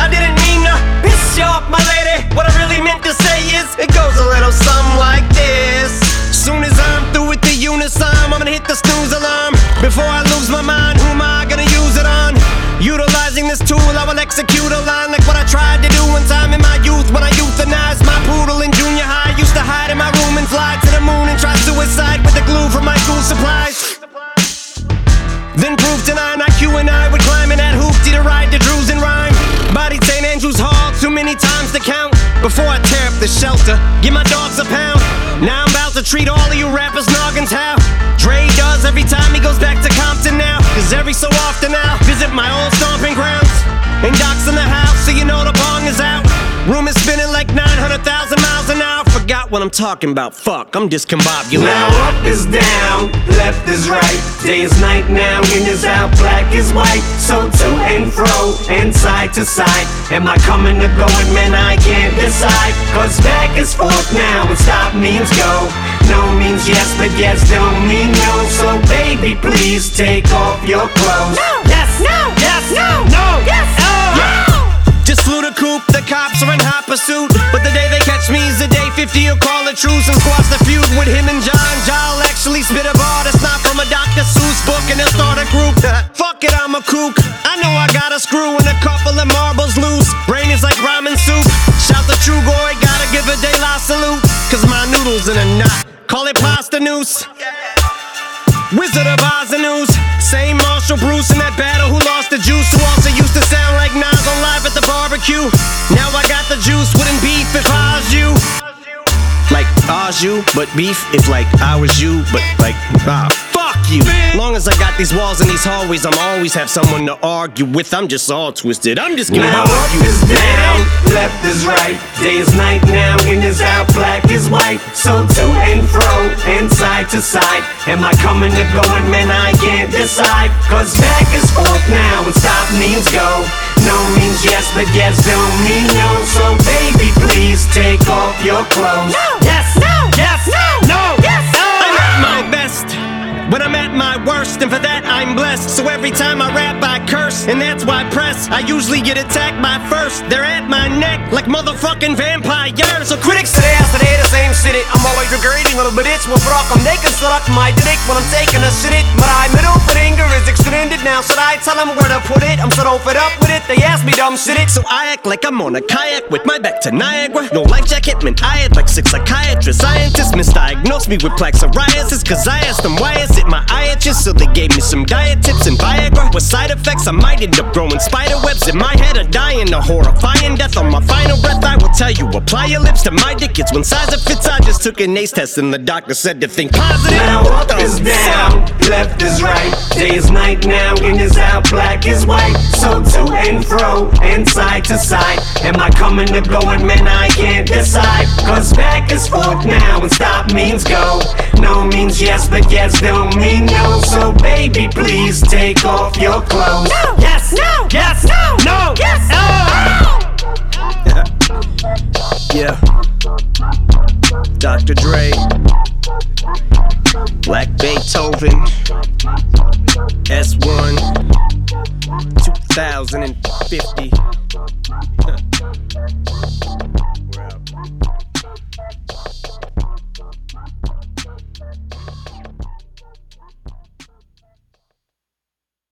I didn't mean to piss you off, my lady. What I really meant to say is, it goes a little something like this. Soon as I'm through with the unisom, I'm gonna hit the snooze alarm. Before I lose my mind, who am I gonna use it on? Utilizing this tool, I will execute a line like what I tried to do one time in my youth when I euthanized my poodle in junior high. Used to hide in my room and fly to the moon and try suicide with the glue from my school supplies. Then proved to 9 IQ and I would climb in that hoopty to ride the Drews and rhyme. Bodied St. Andrew's Hall too many times to count. Before I tear up the shelter, give my dogs a pound. Now I'm about to treat all of you rappers noggins how Dre does every time he goes back to Compton now. Cause every so often I'll visit my old stomping grounds. And Doc's in the house, so you know the bong is out. Room is spinning like 900,000 miles an hour. Forgot what I'm talking about, fuck, I'm discombobulated. Now up is down, left is right. Day is night now, in is out, black is white. So to and fro, and side to side. Am I coming or going, man, I can't decide. Cause back is forth now, and stop means go. No means yes, but yes don't mean no. So baby, please take off your clothes. No, yes, no, yes, no, no, yes, oh, yeah. Just flew the coop, the cops are in hot pursuit. But the day they catch me is the day 50 will call a truce and squash the feud with him and John. Ja'll actually spit a bar that's not from a Dr. Seuss book, and they'll start a group. Fuck it, I'm a kook. I know I got a screw and a couple of marbles loose. Brain is like ramen soup. Shout the true boy, gotta give a De La salute. Cause my noodles in a knot, call it pasta noose. Wizard of Oz and News. Same Marshall Bruce in that battle who lost the juice, who also used to sound like Nas on Live at the Barbecue. Now I got the juice, wouldn't beef if I was you. Like Oz you, but beef if like I was you, but like fuck you. Long as I got these walls and these hallways, I'm always have someone to argue with. I'm just all twisted, I'm just gonna now up is down, left is right. Day is night now, in is out, black is white. So to and fro, and side to side. Am I coming or going, man, I can't decide. Cause back is forth now, and stop means go. No means yes, but yes don't mean no. So baby, please take off your clothes. No, yes, no, yes, no, no, yes, oh. I'm at my best when I'm at my worst, and for that I'm blessed. So every time I rap I curse, and that's why press I usually get attacked by first. They're at my neck like motherfucking vampires. So critics today today the same shit. I'm always regretting little bit it's what rock. I'm naked, suck my dick when I'm taking a shit. My middle finger is extended now. Should I tell them where to put it? I'm so fed up with it. They ask me dumb shit. So I act like I'm on a kayak with my back to Niagara. No life jacket, man. I had like 6 psychiatrists. Scientists misdiagnosed me with plaque psoriasis. Cause I asked them why is it my eye itches. So they gave me some diet tips and Viagra. With side effects I might end up growing spider webs in my head or dying a horrifying death. On my final breath I will tell you, apply your lips to my dick. It's one size that fits. I just took an ACE test and the doctor said to think positive. Now up is down, left is right. Day is night now, in is out, black is white. So to and fro, and side to side. Am I coming or going, man, I can't decide. Cause back is forth now, and stop means go. No means yes, but yes don't mean no. So baby, please take off your clothes. No, yes, no, yes, no, no, yes, oh. Yeah. Dr. Dre, Black Beethoven, S1, 2050.